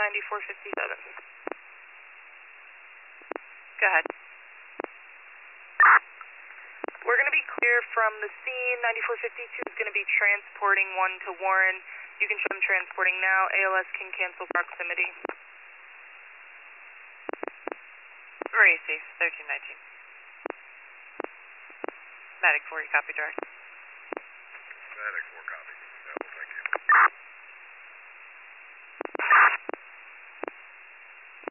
9457. Go ahead. We're going to be clear from the scene. 9452 is going to be transporting 1 to Warren. You can show them transporting now. ALS can cancel proximity. Racy, 1319. Medic 4, you copy direct. Medic 4, copy.